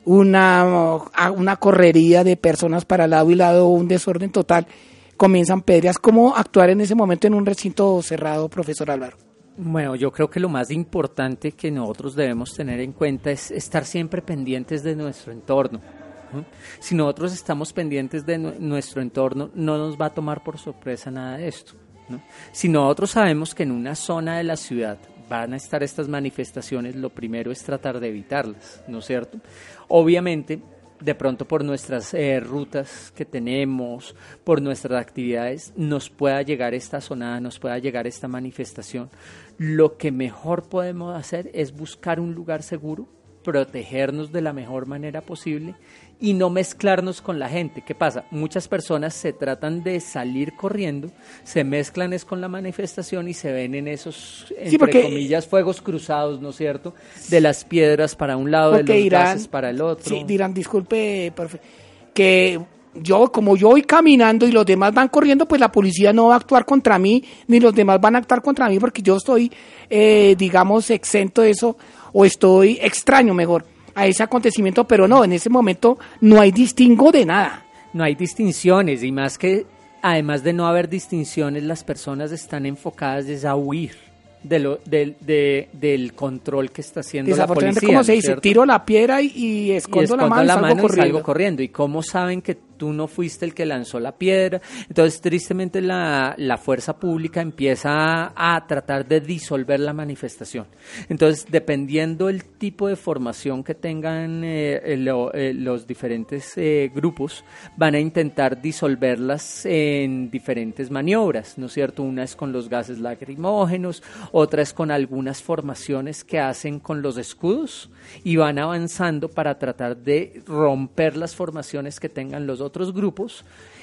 una, una correría de personas para lado y lado, un desorden total, comienzan pedreas. ¿Cómo actuar en ese momento en un recinto cerrado, profesor Álvaro? Bueno, yo creo que lo más importante que nosotros debemos tener en cuenta es estar siempre pendientes de nuestro entorno. ¿no? Si nosotros estamos pendientes de nu- nuestro entorno, no nos va a tomar por sorpresa nada de esto. ¿no? Si nosotros sabemos que en una zona de la ciudad van a estar estas manifestaciones, lo primero es tratar de evitarlas, ¿no es cierto? Obviamente, de pronto por nuestras eh, rutas que tenemos, por nuestras actividades, nos pueda llegar esta zonada, nos pueda llegar esta manifestación. Lo que mejor podemos hacer es buscar un lugar seguro, protegernos de la mejor manera posible y no mezclarnos con la gente. ¿Qué pasa? Muchas personas se tratan de salir corriendo, se mezclan es con la manifestación y se ven en esos, entre sí, porque, comillas, fuegos cruzados, ¿no es cierto? De las piedras para un lado, de los dirán, gases para el otro. Sí, dirán, disculpe, profe, que yo, como yo voy caminando y los demás van corriendo, pues la policía no va a actuar contra mí, ni los demás van a actuar contra mí, porque yo estoy, eh, digamos, exento de eso, o estoy extraño, mejor, a ese acontecimiento, pero no, en ese momento no hay distingo de nada. No hay distinciones, y más que, además de no haber distinciones, las personas están enfocadas desde a huir de lo, de, de, del control que está haciendo la policía. Como se dice, ¿cierto? Tiro la piedra y, y, escondo, y escondo la mano, la mano y, salgo, y corriendo. salgo corriendo. ¿Y cómo saben que tú no fuiste el que lanzó la piedra? Entonces, tristemente, la, la fuerza pública empieza a, a tratar de disolver la manifestación. Entonces, dependiendo el tipo de formación que tengan eh, lo, eh, los diferentes eh, grupos, van a intentar disolverlas en diferentes maniobras, ¿no es cierto? Una es con los gases lacrimógenos, otra es con algunas formaciones que hacen con los escudos y van avanzando para tratar de romper las formaciones que tengan los otros grupos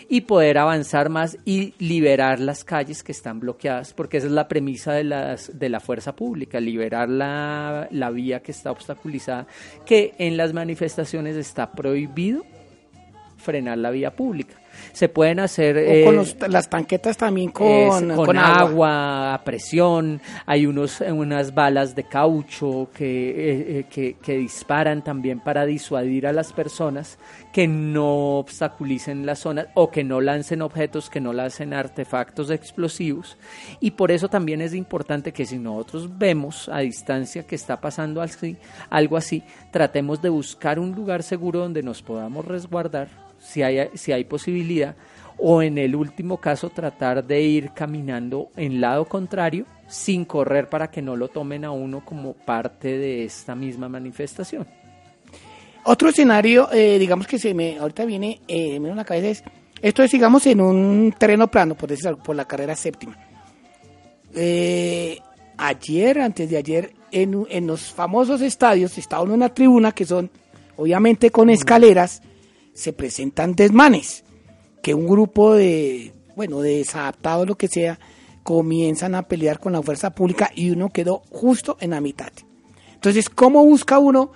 y poder avanzar más y liberar las calles que están bloqueadas, porque esa es la premisa de, las, de la fuerza pública, liberar la, la vía que está obstaculizada, que en las manifestaciones está prohibido frenar la vía pública. Se pueden hacer... O con eh, los, las tanquetas también con, es, con, con agua, agua. a presión, hay unos unas balas de caucho que, eh, eh, que, que disparan también para disuadir a las personas que no obstaculicen la zona o que no lancen objetos, que no lancen artefactos explosivos, y por eso también es importante que si nosotros vemos a distancia que está pasando así, algo así, tratemos de buscar un lugar seguro donde nos podamos resguardar, si hay, si hay posibilidad, o en el último caso tratar de ir caminando en lado contrario sin correr para que no lo tomen a uno como parte de esta misma manifestación. Otro escenario, eh, digamos que se me ahorita viene eh, en la cabeza es, esto es digamos en un terreno plano, por decirlo, por la carrera séptima. Eh, ayer, antes de ayer, en, en los famosos estadios, estaba en una tribuna que son obviamente con escaleras, se presentan desmanes, que un grupo de, bueno, de desadaptados, lo que sea, comienzan a pelear con la fuerza pública y uno quedó justo en la mitad. Entonces, ¿cómo busca uno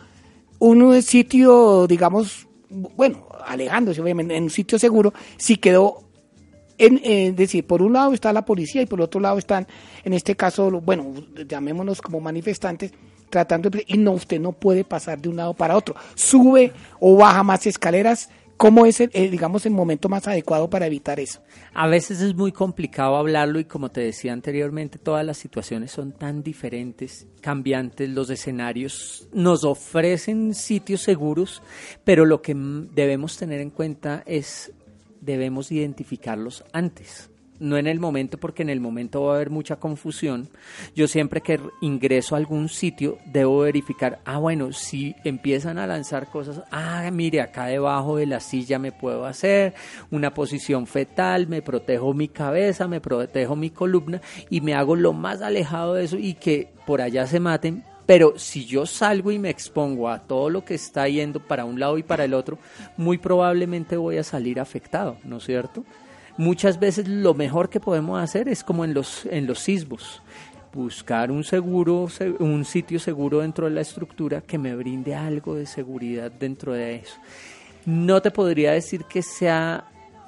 un sitio, digamos, bueno, alejándose obviamente, en un sitio seguro, si quedó, en, es decir, por un lado está la policía y por otro lado están, en este caso, bueno, llamémonos como manifestantes, tratando de, y no, usted no puede pasar de un lado para otro, sube o baja más escaleras? ¿Cómo es, el, eh, digamos, el momento más adecuado para evitar eso? A veces es muy complicado hablarlo y como te decía anteriormente, todas las situaciones son tan diferentes, cambiantes, los escenarios nos ofrecen sitios seguros, pero lo que debemos tener en cuenta es, debemos identificarlos antes. No en el momento, porque en el momento va a haber mucha confusión. Yo siempre que ingreso a algún sitio debo verificar, ah bueno, si empiezan a lanzar cosas, ah mire, acá debajo de la silla me puedo hacer una posición fetal, me protejo mi cabeza, me protejo mi columna y me hago lo más alejado de eso y que por allá se maten. Pero si yo salgo y me expongo a todo lo que está yendo para un lado y para el otro, muy probablemente voy a salir afectado, ¿no es cierto? Muchas veces lo mejor que podemos hacer es como en los en los sismos, buscar un seguro, un sitio seguro dentro de la estructura que me brinde algo de seguridad dentro de eso. No te podría decir que sea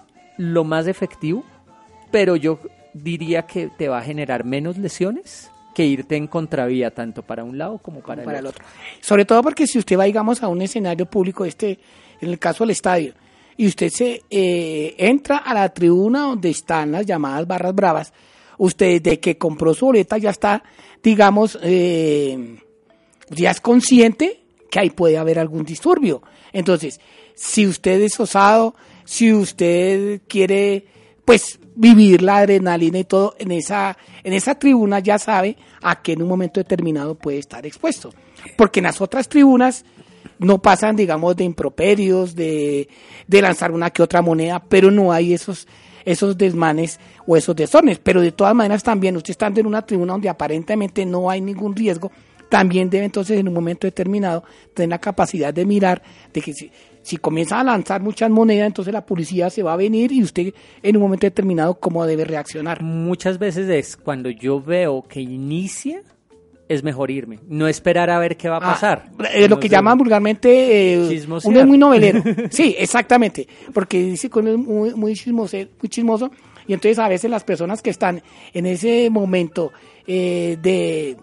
lo más efectivo, pero yo diría que te va a generar menos lesiones que irte en contravía tanto para un lado como para, como el, para otro. el otro. Sobre todo porque si usted va, digamos, a un escenario público, este, en el caso del estadio, y usted se eh, entra a la tribuna donde están las llamadas barras bravas, usted desde que compró su boleta ya está, digamos, eh, ya es consciente que ahí puede haber algún disturbio. Entonces, si usted es osado, si usted quiere, pues, vivir la adrenalina y todo, en esa, en esa tribuna ya sabe a que en un momento determinado puede estar expuesto. Porque en las otras tribunas no pasan, digamos, de improperios, de, de lanzar una que otra moneda, pero no hay esos, esos desmanes o esos desórdenes. Pero de todas maneras también, usted estando en una tribuna donde aparentemente no hay ningún riesgo, también debe entonces en un momento determinado tener la capacidad de mirar, de que si, si comienza a lanzar muchas monedas, entonces la policía se va a venir y usted en un momento determinado cómo debe reaccionar. Muchas veces es cuando yo veo que inicia, es mejor irme, no esperar a ver qué va a pasar. Ah, eh, lo no que sé, llaman vulgarmente, eh, uno es muy novelero. Sí, exactamente, porque dice que uno es muy, muy, chismoso, muy chismoso, y entonces a veces las personas que están en ese momento eh, de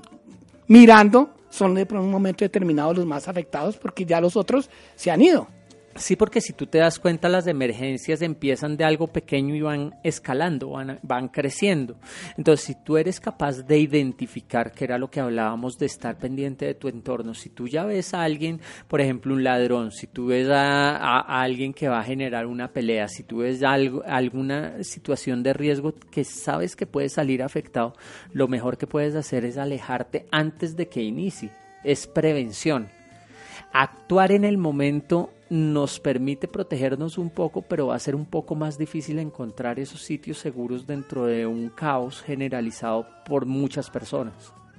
mirando son de un momento determinado los más afectados porque ya los otros se han ido. Sí, porque si tú te das cuenta, las emergencias empiezan de algo pequeño y van escalando, van, van creciendo. Entonces, si tú eres capaz de identificar, que era lo que hablábamos de estar pendiente de tu entorno, si tú ya ves a alguien, por ejemplo, un ladrón, si tú ves a, a, a alguien que va a generar una pelea, si tú ves algo, alguna situación de riesgo que sabes que puede salir afectado, lo mejor que puedes hacer es alejarte antes de que inicie. Es prevención. Actuar en el momento nos permite protegernos un poco, pero va a ser un poco más difícil encontrar esos sitios seguros dentro de un caos generalizado por muchas personas.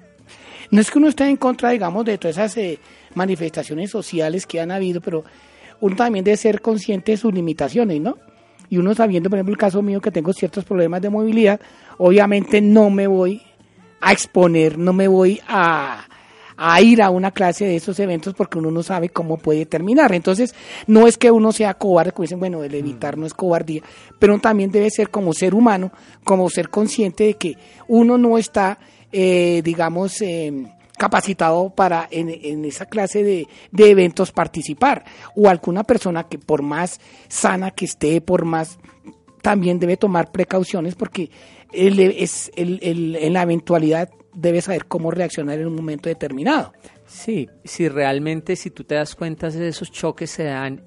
No es que uno esté en contra, digamos, de todas esas eh, manifestaciones sociales que han habido, pero uno también debe ser consciente de sus limitaciones, ¿no? y uno sabiendo, por ejemplo, el caso mío que tengo ciertos problemas de movilidad, obviamente no me voy a exponer, no me voy a, a ir a una clase de esos eventos porque uno no sabe cómo puede terminar. Entonces, no es que uno sea cobarde, como dicen, bueno, el evitar no es cobardía, pero también debe ser como ser humano, como ser consciente de que uno no está, eh, digamos, eh, capacitado para en, en esa clase de, de eventos participar, o alguna persona que por más sana que esté, por más, también debe tomar precauciones porque él es el, el, en la eventualidad debe saber cómo reaccionar en un momento determinado. Sí, si realmente, si tú te das cuenta, esos choques se dan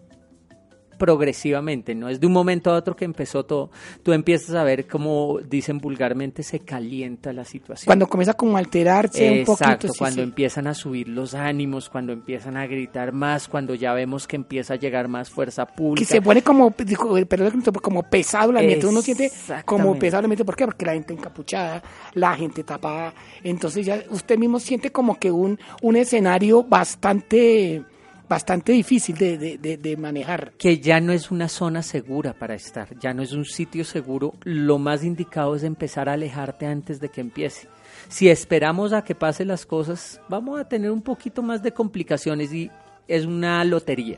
progresivamente, no es de un momento a otro que empezó todo. Tú empiezas a ver, como dicen vulgarmente, se calienta la situación. Cuando comienza como a alterarse un poquito. Exacto, sí, cuando sí. empiezan a subir los ánimos, cuando empiezan a gritar más, cuando ya vemos que empieza a llegar más fuerza pública. Que se pone como, perdón, como pesado el ambiente, uno siente como pesado el ambiente. ¿Por qué? Porque la gente encapuchada, la gente tapada, entonces ya usted mismo siente como que un, un escenario bastante... bastante difícil de, de, de, de manejar. Que ya no es una zona segura para estar, ya no es un sitio seguro. Lo más indicado es empezar a alejarte antes de que empiece. Si esperamos a que pasen las cosas, vamos a tener un poquito más de complicaciones y es una lotería.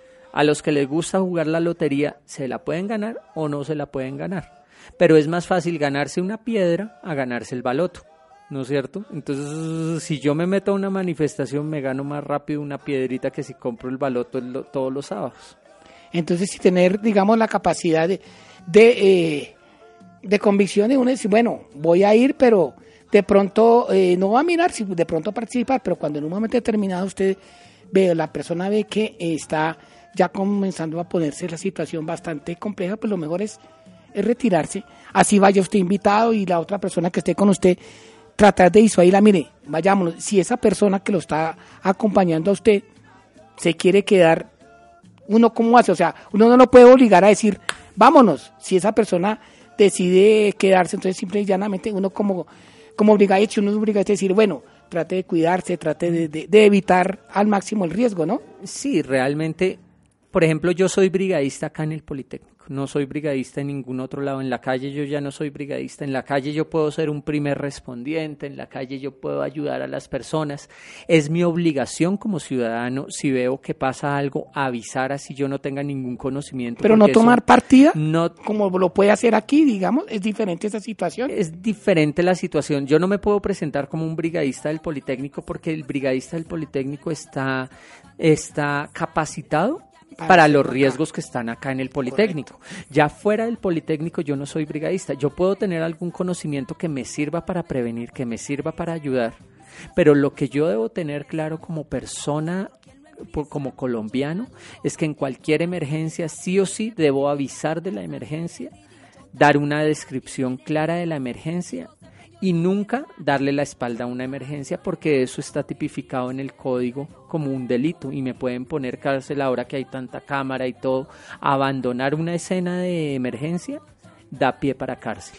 A los que les gusta jugar la lotería, se la pueden ganar o no se la pueden ganar. Pero es más fácil ganarse una piedra a ganarse el baloto, ¿no es cierto? Entonces, si yo me meto a una manifestación, me gano más rápido una piedrita que si compro el baloto el, todos los sábados. Entonces, si tener, digamos, la capacidad de de, eh, de convicción, uno dice, bueno, voy a ir, pero de pronto eh, no va a mirar, si de pronto participar, pero cuando en un momento determinado usted ve, la persona ve que eh, está ya comenzando a ponerse la situación bastante compleja, pues lo mejor es, es retirarse. Así vaya usted invitado y la otra persona que esté con usted, tratar de disuadirla, mire, vayámonos, si esa persona que lo está acompañando a usted se quiere quedar, uno cómo hace, o sea, uno no lo puede obligar a decir, vámonos, si esa persona decide quedarse, entonces simple y llanamente uno como, como obliga hecho, uno obliga a decir, bueno, trate de cuidarse, trate de, de, de evitar al máximo el riesgo, ¿no? Sí, realmente, por ejemplo, yo soy brigadista acá en el Politécnico. No soy brigadista en ningún otro lado. En la calle yo ya no soy brigadista. En la calle yo puedo ser un primer respondiente. En la calle yo puedo ayudar a las personas. Es mi obligación como ciudadano, si veo que pasa algo, avisar así yo no tenga ningún conocimiento. Pero no tomar partida, no, como lo puede hacer aquí, digamos. Es diferente esa situación. Es diferente la situación. Yo no me puedo presentar como un brigadista del Politécnico porque el brigadista del Politécnico está, está capacitado para los riesgos que están acá en el Politécnico. Correcto. Ya fuera del Politécnico yo no soy brigadista. Yo puedo tener algún conocimiento que me sirva para prevenir, que me sirva para ayudar, pero lo que yo debo tener claro como persona, como colombiano, es que en cualquier emergencia sí o sí debo avisar de la emergencia, dar una descripción clara de la emergencia y nunca darle la espalda a una emergencia, porque eso está tipificado en el código como un delito y me pueden poner cárcel ahora que hay tanta cámara y todo. Abandonar una escena de emergencia da pie para cárcel,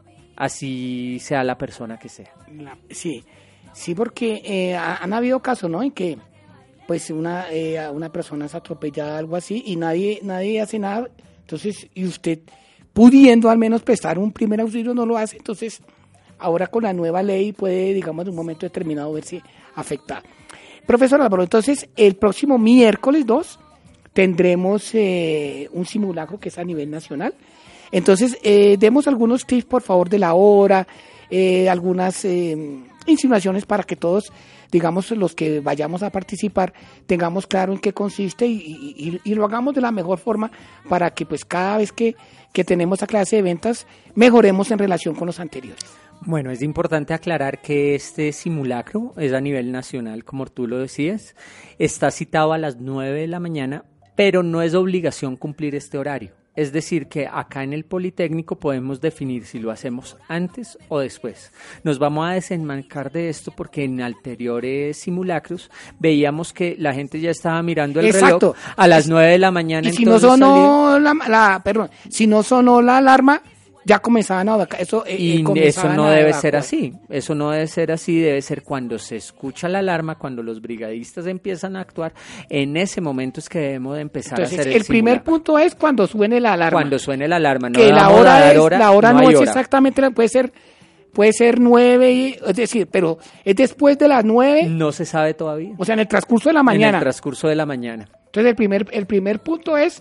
así sea la persona que sea. Sí, sí, porque eh, han habido casos, ¿no?, en que pues una eh, una persona es atropellada, algo así, y nadie nadie hace nada, entonces, y usted pudiendo al menos prestar un primer auxilio no lo hace, entonces ahora con la nueva ley puede, digamos, en un momento determinado verse afectada. Profesor Álvaro, entonces el próximo miércoles dos tendremos eh, un simulacro que es a nivel nacional. Entonces, eh, demos algunos tips, por favor, de la hora, eh, algunas eh, insinuaciones para que todos, digamos, los que vayamos a participar, tengamos claro en qué consiste y, y, y lo hagamos de la mejor forma para que, pues, cada vez que, que tenemos esa clase de ventas, mejoremos en relación con los anteriores. Bueno, es importante aclarar que este simulacro es a nivel nacional, como tú lo decías, está citado a las nueve de la mañana, pero no es obligación cumplir este horario. Es decir, que acá en el Politécnico podemos definir si lo hacemos antes o después. Nos vamos a desenmarcar de esto porque en anteriores simulacros veíamos que la gente ya estaba mirando el Exacto. reloj a las nueve de la mañana. Y si no sonó la, la, perdón, si no sonó la alarma, ya comenzaban a evacuar. Eso, eh, y eh, eso no debe evacuar. ser así, eso no debe ser así, debe ser cuando se escucha la alarma, cuando los brigadistas empiezan a actuar, en ese momento es que debemos de empezar Entonces, a hacer el, el primer simulacro. punto es cuando suene la alarma. Cuando suene la alarma, no que la vamos a hora, dar es, hora, la hora no, hay es hora. exactamente, puede ser, puede ser nueve, y- es decir, pero es después de las nueve, No se sabe todavía. o sea, en el transcurso de la En mañana. el transcurso de la mañana. Entonces, el primer, el primer punto es...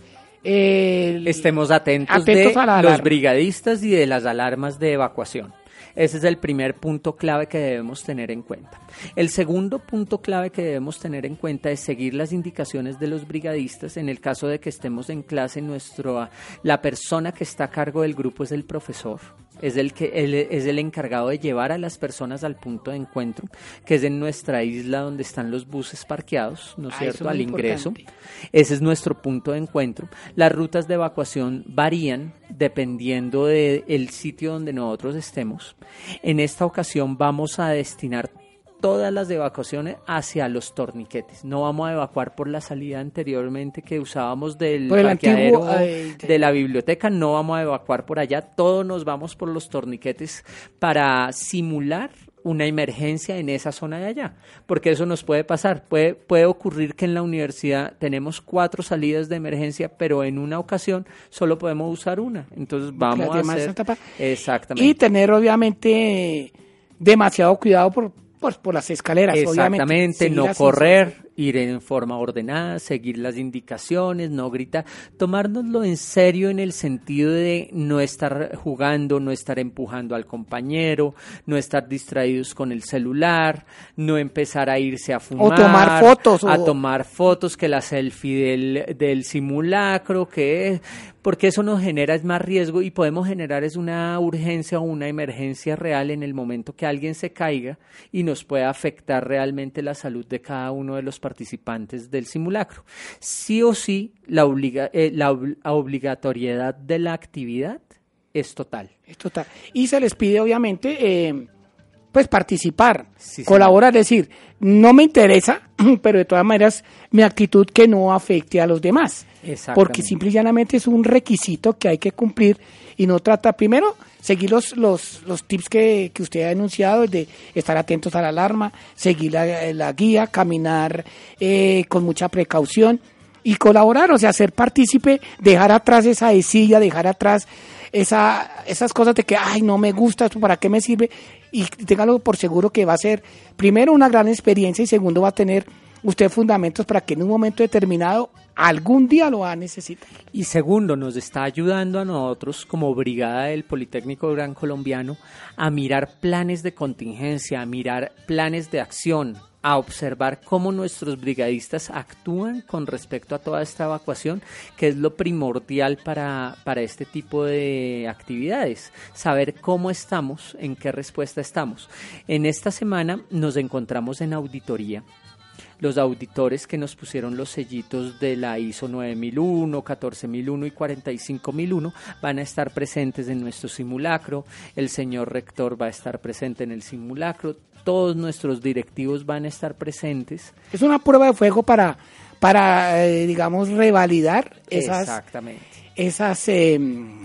eh, el- Estemos atentos, atentos de a la los alarma. brigadistas y de las alarmas de evacuación. Ese es el primer punto clave que debemos tener en cuenta. El segundo punto clave que debemos tener en cuenta es seguir las indicaciones de los brigadistas. En el caso de que estemos en clase, nuestro, la persona que está a cargo del grupo es el profesor. Es el, que, él es el encargado de llevar a las personas al punto de encuentro, que es en nuestra isla donde están los buses parqueados, ¿no es Ah, cierto?, eso es al muy ingreso. importante. Ese es nuestro punto de encuentro. Las rutas de evacuación varían dependiendo del sitio donde nosotros estemos. En esta ocasión vamos a destinar todas las evacuaciones hacia los torniquetes. No vamos a evacuar por la salida anteriormente que usábamos del Por el parqueadero antiguo, eh, de la biblioteca. No vamos a evacuar por allá. Todos nos vamos por los torniquetes para simular una emergencia en esa zona de allá, porque eso nos puede pasar, puede, puede ocurrir que en la universidad tenemos cuatro salidas de emergencia, pero en una ocasión solo podemos usar una, entonces vamos Las a demás hacer, están tapadas. exactamente, Y tener, obviamente, demasiado cuidado por, por, por las escaleras. exactamente, obviamente. Seguir no así. correr, ir en forma ordenada, seguir las indicaciones, no gritar, tomárnoslo en serio en el sentido de no estar jugando, no estar empujando al compañero, no estar distraídos con el celular, no empezar a irse a fumar, O tomar fotos, a o- tomar fotos, que la selfie del, del simulacro, que porque eso nos genera es más riesgo y podemos generar es una urgencia o una emergencia real en el momento que alguien se caiga y nos puede afectar realmente la salud de cada uno de los participantes del simulacro. Sí o sí, la, obliga, eh, la ob- obligatoriedad de la actividad es total. Es total. Y se les pide, obviamente, eh, pues participar, Sí, colaborar, es decir, no me interesa, pero de todas maneras mi actitud que no afecte a los demás. Exactamente. Porque simple y llanamente es un requisito que hay que cumplir y no trata, primero, seguir los, los, los tips que, que usted ha enunciado, de estar atentos a la alarma, seguir la, la guía, caminar eh, con mucha precaución y colaborar, o sea, ser partícipe, dejar atrás esa silla, dejar atrás esa, esas cosas de que, ay, no me gusta, esto para qué me sirve, y téngalo por seguro que va a ser, primero, una gran experiencia y segundo, va a tener usted fundamentos para que en un momento determinado algún día lo va a necesitar. Y segundo, nos está ayudando a nosotros como Brigada del Politécnico Gran Colombiano a mirar planes de contingencia, a mirar planes de acción, a observar cómo nuestros brigadistas actúan con respecto a toda esta evacuación, que es lo primordial para, para este tipo de actividades, saber cómo estamos, en qué respuesta estamos. En esta semana nos encontramos en auditoría. Los auditores que nos pusieron los sellitos de la I S O nueve mil uno, catorce mil uno y cuarenta y cinco mil uno van a estar presentes en nuestro simulacro, el señor rector va a estar presente en el simulacro, todos nuestros directivos van a estar presentes. Es una prueba de fuego para, para eh, digamos, revalidar esas, Exactamente. esas eh,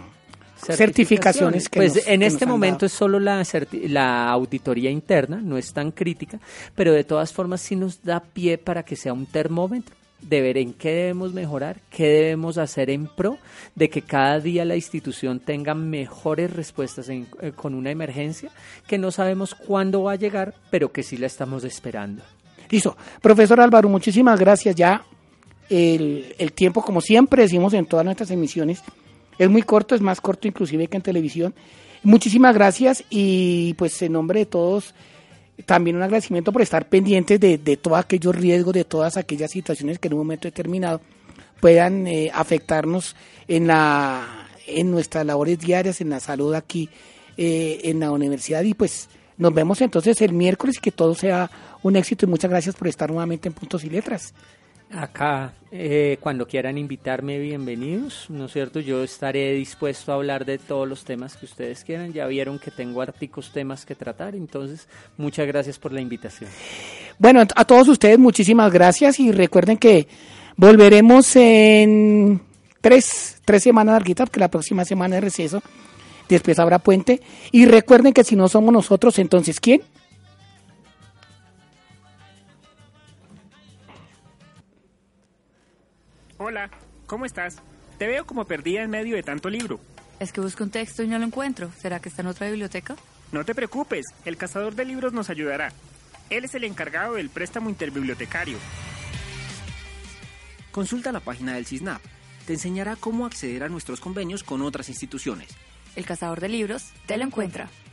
certificaciones que pues nos- en que este nos han momento dado. es solo la, certi- la auditoría interna, no es tan crítica, pero de todas formas sí nos da pie para que sea un termómetro de ver en qué debemos mejorar, qué debemos hacer en pro de que cada día la institución tenga mejores respuestas en- eh, con una emergencia que no sabemos cuándo va a llegar, pero que sí la estamos esperando. Listo. Profesor Álvaro, muchísimas gracias. Ya el, el tiempo, como siempre decimos en todas nuestras emisiones, es muy corto, es más corto inclusive que en televisión. Muchísimas gracias y pues en nombre de todos también un agradecimiento por estar pendientes de, de todos aquellos riesgos, de todas aquellas situaciones que en un momento determinado puedan eh, afectarnos en la en nuestras labores diarias, en la salud aquí eh, en la universidad. Y pues nos vemos entonces el miércoles y que todo sea un éxito y muchas gracias por estar nuevamente en Puntos y Letras. Acá, eh, cuando quieran invitarme, bienvenidos, ¿no es cierto? Yo estaré dispuesto a hablar de todos los temas que ustedes quieran. Ya vieron que tengo harticos temas que tratar, entonces muchas gracias por la invitación. Bueno, a todos ustedes muchísimas gracias y recuerden que volveremos en tres, tres semanas larguitas, porque la próxima semana es receso. después habrá puente. Y recuerden que si no somos nosotros, entonces ¿quién? Hola, ¿cómo estás? Te veo como perdida en medio de tanto libro. Es que busco un texto y no lo encuentro. ¿Será que está en otra biblioteca? No te preocupes, el cazador de libros nos ayudará. Él es el encargado del préstamo interbibliotecario. Consulta la página del CISNAP. Te enseñará cómo acceder a nuestros convenios con otras instituciones. El cazador de libros te lo encuentra.